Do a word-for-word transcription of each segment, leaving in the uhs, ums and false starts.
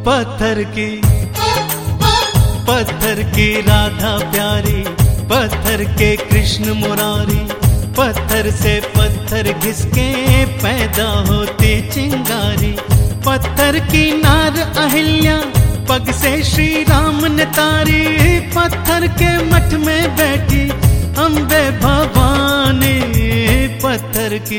पत्थर की पत्थर की राधा प्यारी, पत्थर के कृष्ण मुरारी, पत्थर से पत्थर घिसके पैदा होती चिंगारी। पत्थर की नार अहिल्या, पग से श्री राम ने तारी, पत्थर के मठ में बैठी अम्बे भवानी। पत्थर की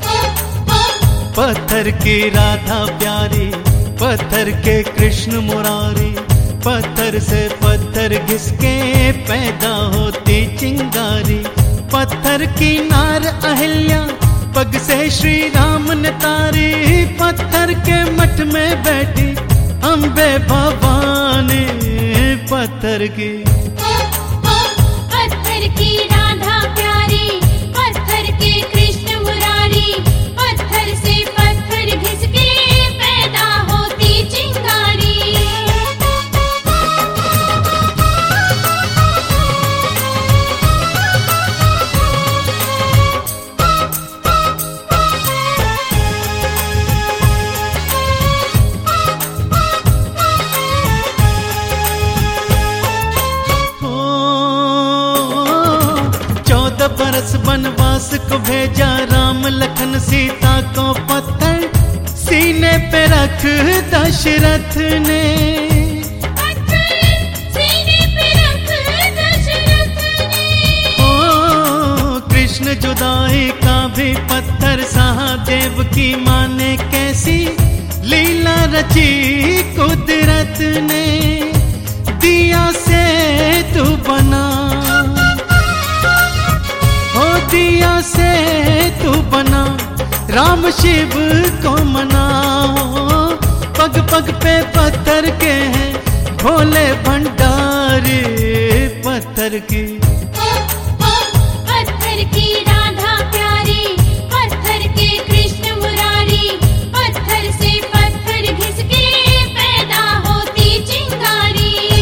पत्थर की राधा प्यारी, पत्थर के कृष्ण मुरारी, पत्थर से पत्थर घिसके पैदा होती चिंगारी। पत्थर की नार अहिल्या, पग से श्री राम ने तारी, पत्थर के मठ में बैठी अम्बे भवानी। पत्थर की पत्थर की राधा प्यारी, पत्थर के कृष्ण मुरारी, पत्थर से पत्थर घिसके पैदा होती चिंगारी। बरस वनवास को भेजा राम लखन सीता को पत्थर सीने पे रख दशरथ ने। पत्थर सीने पे रख दशरथ ने। ओ कृष्ण जुदाई का भी पत्थर सहा, देव की माँ ने कैसी लीला रची कुदरत ने। दिया से तू बना, दिया से तू बना, राम शिव को मनाओ। पग पग पे पत्थर के हैं भोले भंडारी। पत्थर की पत्थर की राधा प्यारी, पत्थर के कृष्ण मुरारी, पत्थर से पत्थर घिसके पैदा होती चिंगारी।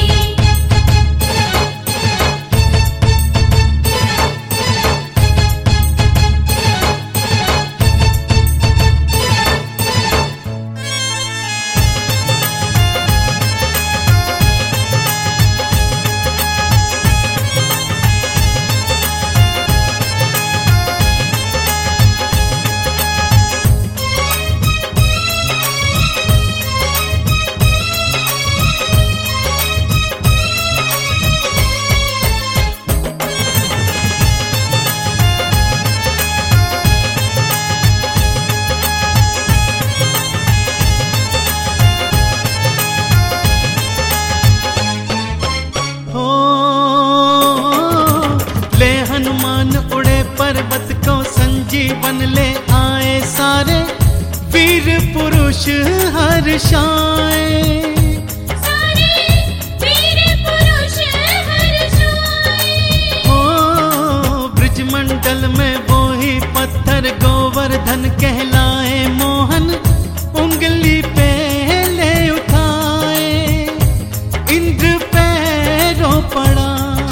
हनुमान उड़े पर्वत को संजीवन ले आए, सारे वीर पुरुष हर्षाए। सारे वीर पुरुष हर्षाए। ओ ब्रजमंडल में वो ही पत्थर गोवर्धन कहलाए, मोहन उंगली पे ले उठाए। इंद्र पैरों पड़ा,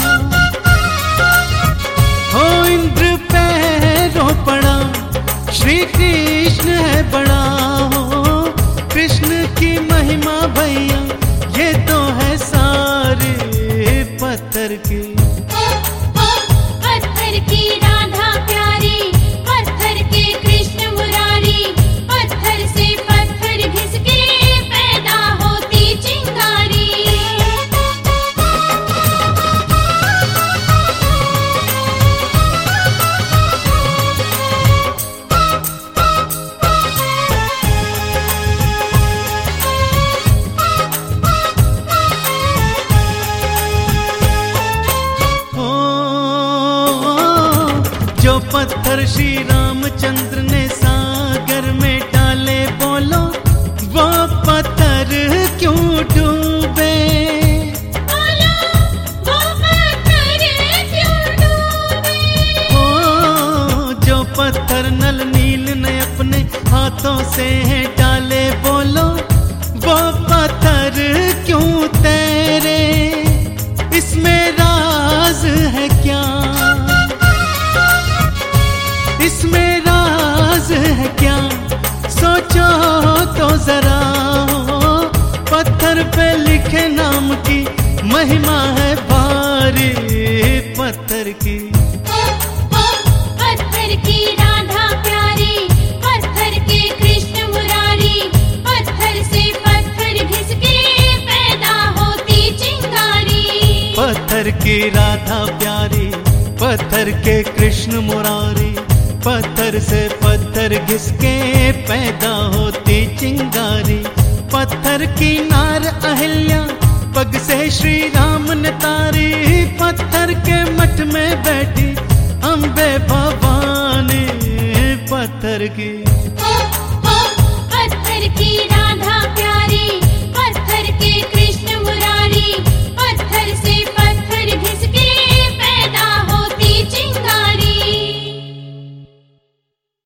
पड़ा श्री कृष्ण है बड़ा हो। कृष्ण की महिमा भैया ये तो है सारे। पत्थर की पत्थर की राधा प्यारी, पत्थर के कृष्ण मुरारी, पत्थर से पत्थर घिसके पैदा होती चिंगारी। जो पत्थर श्री रामचंद्र ने सागर में डाले, बोलो वो पत्थर क्यों डूबे। बोलो वो पत्थर क्यों डूबे। ओ जो पत्थर नल नील ने अपने हाथों से डाले, बोलो वो पत्थर क्यों तैरे। इसमें राज है क्या, इसमें राज है क्या, सोचो तो जरा। पत्थर महिमा है भारी पत्थर की। ओ, ओ, पत्थर की राधा प्यारी, पत्थर के कृष्ण मुरारी, पत्थर से पत्थर घिसके पैदा होती चिंगारी। पत्थर की राधा प्यारी, पत्थर के कृष्ण मुरारी, पत्थर से पत्थर घिसके पैदा होती चिंगारी। पत्थर की नार अहिल्या पग से श्री राम ने तारी, पत्थर के मठ में बैठी अम्बे भवानी पत्थर की। ओ, ओ, पत्थर की